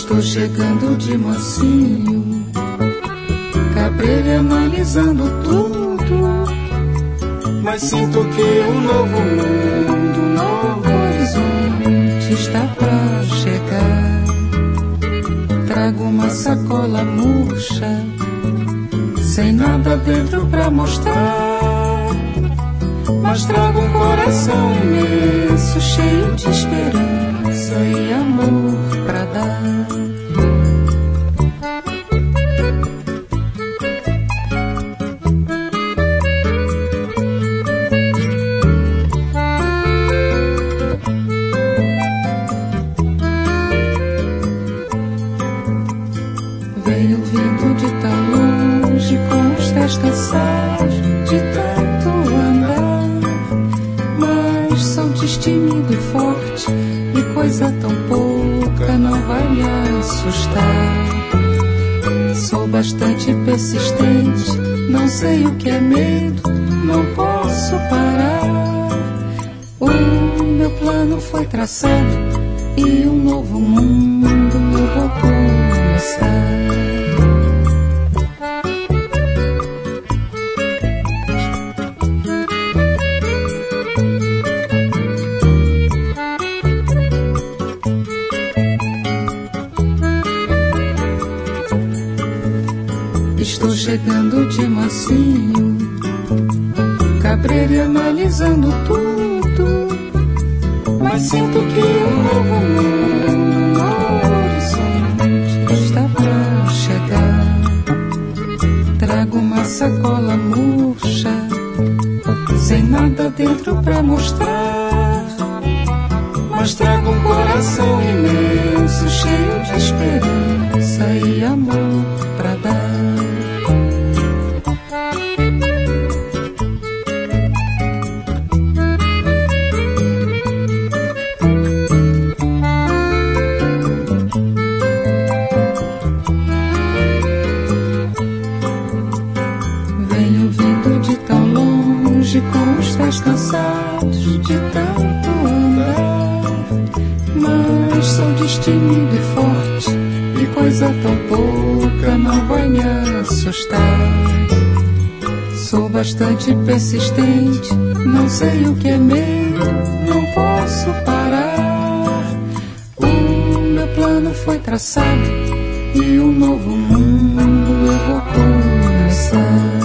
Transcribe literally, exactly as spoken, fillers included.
Estou chegando de mansinho, cabreiro analisando tudo, mas sinto que um novo mundo, um novo horizonte está pra chegar. Trago uma sacola murcha, sem nada dentro pra mostrar, mas trago um coração imenso, cheio de esperança e amor pra dar. Venho vindo de tão longe, com os pés cansados de tanto andar, mas sou destemido e forte, e coisa tão pouca não vai me assustar. Sou bastante persistente, não sei o que é medo, não posso parar. O meu plano foi traçado e um novo mundo eu vou começar. Estou chegando de mansinho, cabreiro analisando tudo, mas sinto que um novo mundo, um novo horizonte está pra chegar. Trago uma sacola murcha, sem nada dentro pra mostrar, mas trago um coração imenso, cheio de esperança e amor pra dar. Venho vindo de tão longe, com os pés cansados de tanto andar, mas sou destemido e forte, e coisa tão pouca não vai me assustar. Sou bastante persistente, não sei o que é medo, não posso parar. O meu plano foi traçado e um novo mundo eu vou começar.